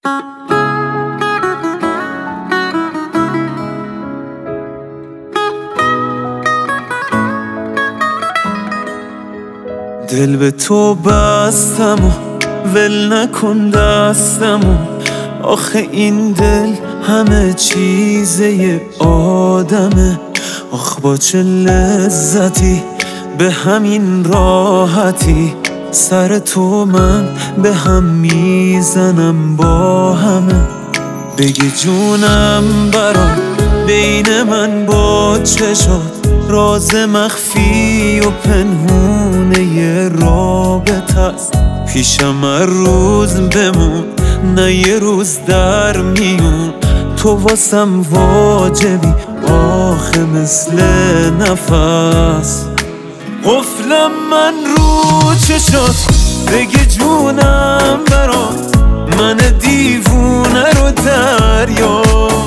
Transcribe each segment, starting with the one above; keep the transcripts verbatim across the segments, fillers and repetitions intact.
دل به تو بستم و ول نکن دستم و آخه این دل همه چیزه آدمه. آخ با چه لذتی به همین راحتی سر تو من به هم میزنم با همه. بگی جونم برام بین من با چشات راز مخفی و پنهونه ی رابطه است. پیشم هر روز بمون نه یه روز در میون، تو واسم واجبی آخه مثل نفس. قفلم من رو چشات بگی جونم برات من دیوونه رو دریا.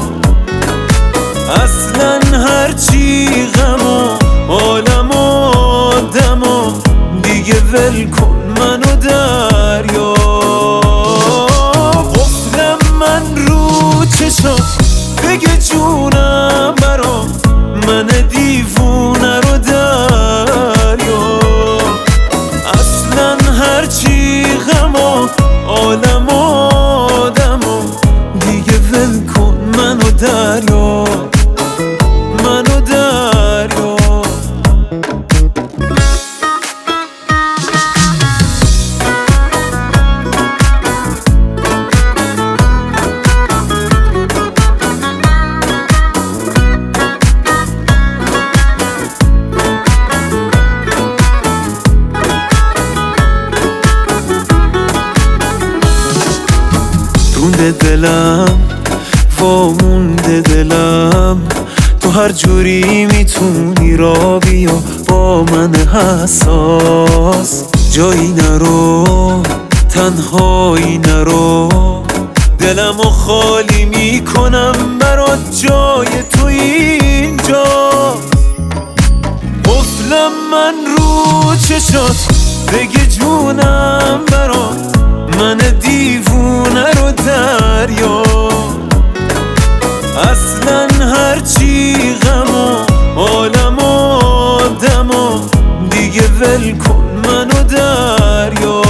اصلا هرچی غم و عالم و آدم و دیگه ول کن منو دریا. قفلم من رو چشات بگی جونم برات من دیوونه رو دریا. اصلا هرچی غم و عالم و آدم و دیگه ول کن منو دریا، منو دریا. مونده دلم وامونده دلم، تو هر جوری میتونی را بیا با من حساس. جایی نرو تنهایی نرو، دلمو خالی میکنم برات جای تو اینجا. قفلم من رو چشات بگی جونم برات من دیوونه رو دریا. اصلا هرچی غم و عالم و آدم و دیگه ول کن منو دریا.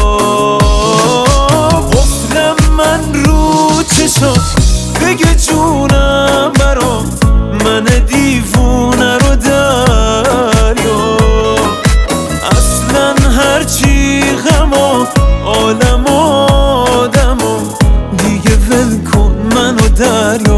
قفلم من رو چشات بگی جونم برات من دیوونه رو دریا. اصلا هرچی غم و عالم و آدم و دیگه ول کن منو دریا.